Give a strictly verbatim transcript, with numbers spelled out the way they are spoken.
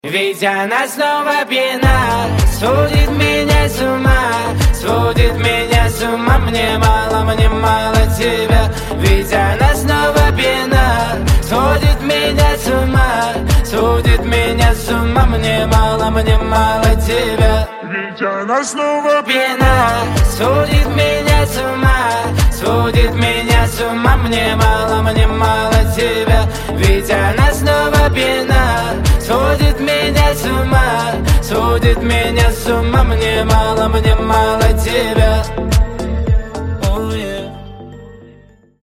Ведь она снова пьяна, сводит меня с ума, сводит меня с ума. Мне мало, мне мало тебя. Ведь она снова пьяна, сводит меня с ума, сводит меня с ума. Мне мало, мне мало тебя. Ведь она снова пьяна, сводит меня с ума, сводит меня с ума. Мне мало, мне мало тебя. Ведь она снова пьяна, сводит меня с ума, сводит меня с ума. Мне мало, мне мало тебя.